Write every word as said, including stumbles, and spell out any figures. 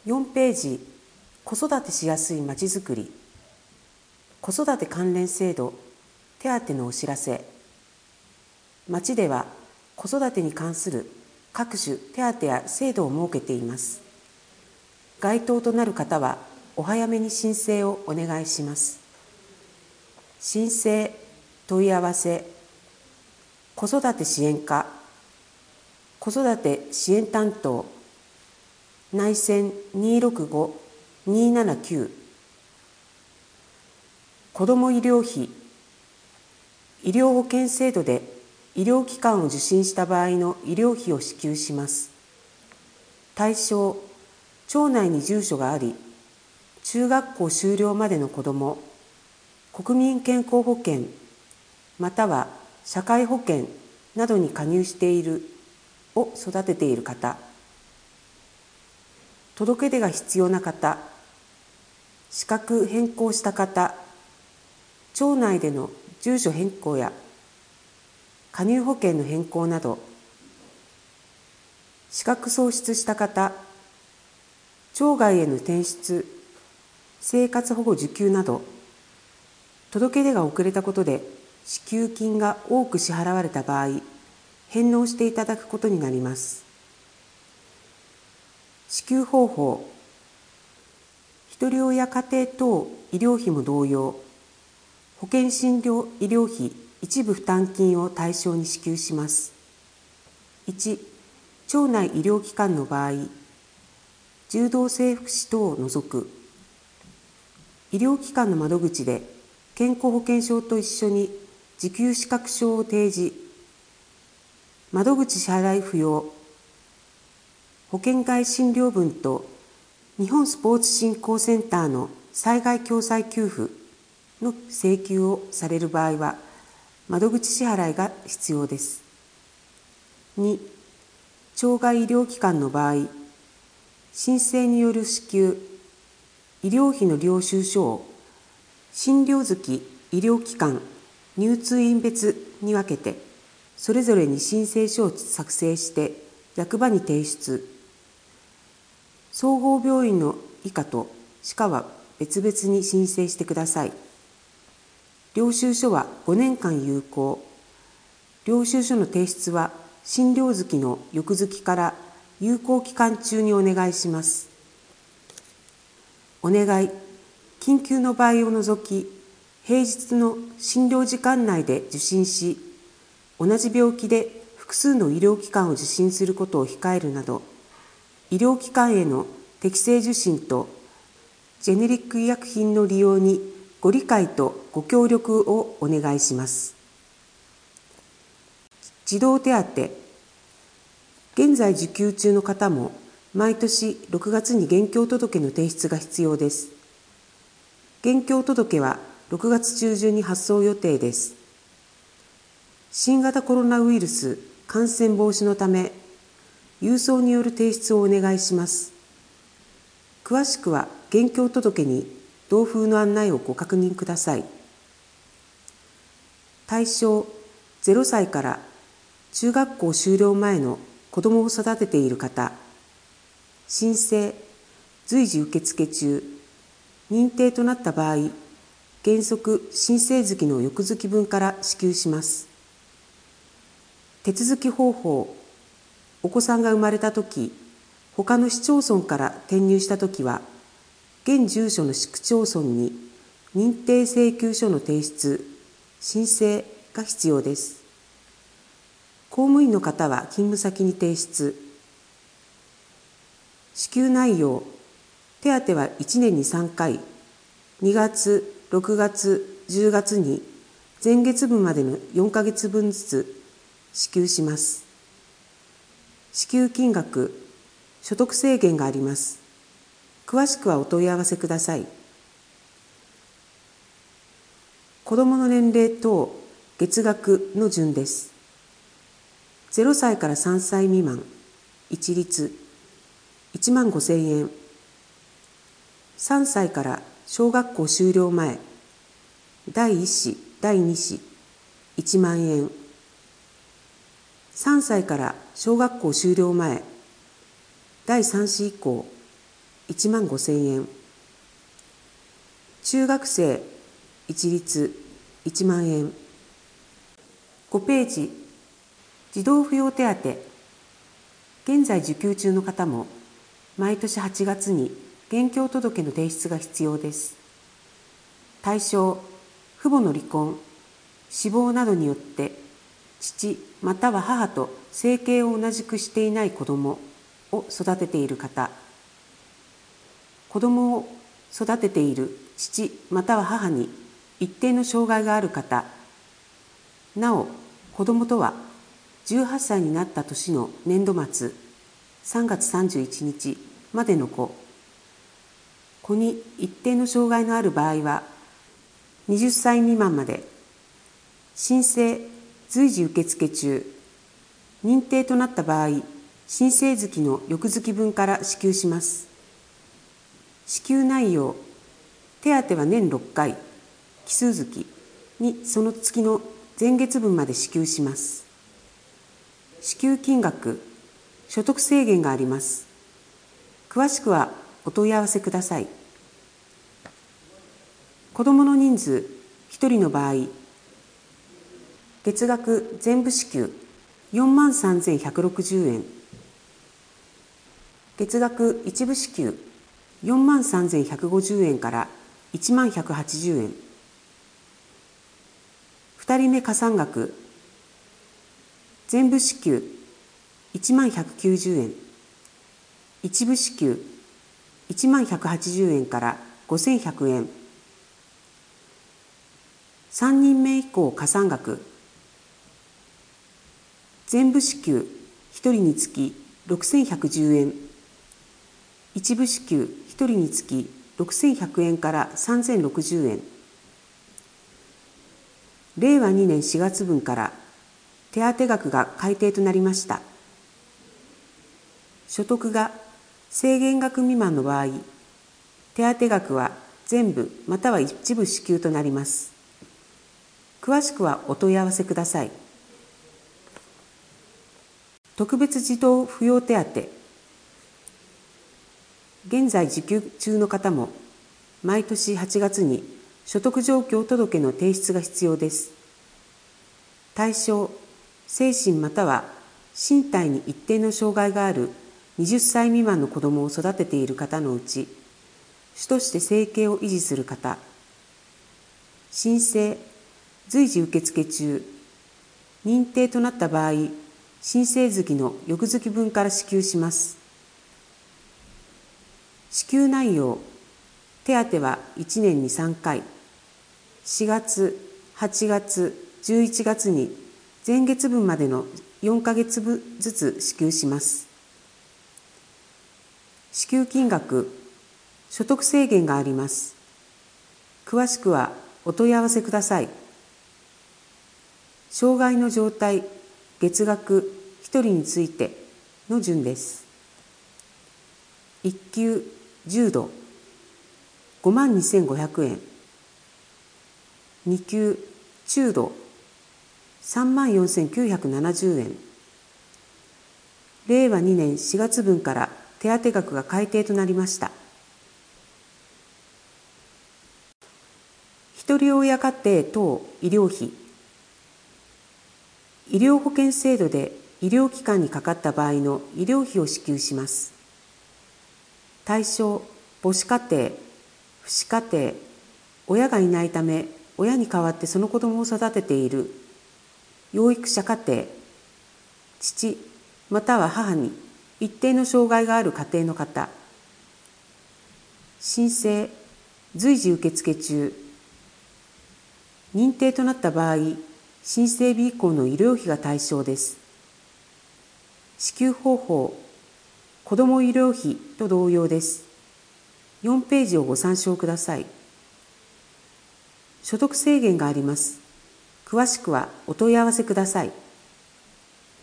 よんページ、子育てしやすいまちづくり、子育て関連制度、手当のお知らせ。町では子育てに関する各種手当や制度を設けています。該当となる方はお早めに申請をお願いします。申請、問い合わせ、子育て支援課、子育て支援担当、内線にーろくごーにーななきゅう、子ども医療費、医療保険制度で医療機関を受診した場合の医療費を支給します。対象、町内に住所があり、中学校修了までの子ども、国民健康保険、または社会保険などに加入しているを育てている方、届け出が必要な方、資格変更した方、町内での住所変更や加入保険の変更など、資格喪失した方、町外への転出、生活保護受給など、届け出が遅れたことで支給金が多く支払われた場合、返納していただくことになります。支給方法、ひとり親家庭等医療費も同様、保険診療医療費一部負担金を対象に支給します。いち、町内医療機関の場合、柔道整復師等を除く、医療機関の窓口で健康保険証と一緒に受給資格証を提示、窓口支払い不要、保険外診療分と日本スポーツ振興センターの災害共済給付の請求をされる場合は、窓口支払いが必要です。に、町外医療機関の場合、申請による支給、医療費の領収書を診療月医療機関入通院別に分けて、それぞれに申請書を作成して役場に提出。総合病院の以下と歯科は別々に申請してください。領収書はごねんかん有効。領収書の提出は診療月の翌月から有効期間中にお願いします。お願い、緊急の場合を除き、平日の診療時間内で受診し、同じ病気で複数の医療機関を受診することを控えるなど、医療機関への適正受診とジェネリック医薬品の利用にご理解とご協力をお願いします。児童手当、現在受給中の方も毎年ろくがつに現況届の提出が必要です。現況届はろくがつ中旬に発送予定です。新型コロナウイルス感染防止のため、郵送による提出をお願いします。詳しくは現況届に同封の案内をご確認ください。対象、ゼロさいから中学校修了前の子どもを育てている方、申請、随時受付中、認定となった場合、原則申請月の翌月分から支給します。手続き方法、お子さんが生まれたとき、他の市町村から転入したときは、現住所の市区町村に認定請求書の提出、申請が必要です。公務員の方は勤務先に提出。支給内容、手当はいちねんにさんかい、にがつ、ろくがつ、じゅうがつに前月分までのよんかげつぶんずつ支給します。支給金額、所得制限があります。詳しくはお問い合わせください。子どもの年齢等、月額の順です。ゼロさいからさんさい未満、一律いちまんごせんえん。さんさいから小学校修了前、だいいっ子、だいに子、いちまんえん。さんさいから小学校修了前、だいさん子以降、 いちまんごせんえん。中学生一律いちまんえん。ごページ、児童扶養手当。現在受給中の方も、毎年はちがつに現況届の提出が必要です。対象、父母の離婚、死亡などによって父または母と生計を同じくしていない子どもを育てている方、子どもを育てている父または母に一定の障害がある方、なお子どもとはじゅうはっさいになった年の年度末さんがつさんじゅういちにちまでの子、子に一定の障害のある場合ははたち未満まで、申請随時受付中、認定となった場合、申請月の翌月分から支給します。支給内容、手当は年ろっかい、奇数月にその月の前月分まで支給します。支給金額、所得制限があります。詳しくはお問い合わせください。子どもの人数ひとりの場合、月額全部支給よんまんさんぜんひゃくろくじゅうえん、月額一部支給よんまんさんぜんひゃくごじゅうえんからいちまんひゃくはちじゅうえん、ふたりめ加算額、全部支給いちまんひゃくきゅうじゅうえん、一部支給いちまんひゃくはちじゅうえんからごせんひゃくえん、さんにんめ以降加算額、全部支給ひとりにつきろくせんひゃくじゅうえん、一部支給ひとりにつきろくせんひゃくえんからさんぜんろくじゅうえん、れいわにねんしがつぶんから手当額が改定となりました。所得が制限額未満の場合、手当額は全部または一部支給となります。詳しくはお問い合わせください。特別児童扶養手当。現在受給中の方も、毎年はちがつに所得状況届の提出が必要です。対象、精神または身体に一定の障害があるはたち未満の子どもを育てている方のうち、主として生計を維持する方、申請、随時受付中、認定となった場合、申請月の翌月分から支給します。支給内容、手当はいちねんにさんかい、しがつ、はちがつ、じゅういちがつに前月分までのよんかげつぶんずつ支給します。支給金額、所得制限があります。詳しくはお問い合わせください。障害の状態、月額ひとりについての順です。いっきゅう重度ごまんにせんごひゃくえん、にきゅう中度さんまんよんせんきゅうひゃくななじゅうえん、れいわにねんしがつぶんから手当額が改定となりました。ひとり親家庭等医療費。医療保険制度で医療機関にかかった場合の医療費を支給します。対象、母子家庭、父子家庭、親がいないため親に代わってその子どもを育てている養育者家庭、父または母に一定の障害がある家庭の方、申請、随時受付中、認定となった場合、申請日以降の医療費が対象です。支給方法、子ども医療費と同様です。よんページをご参照ください。所得制限があります。詳しくはお問い合わせください。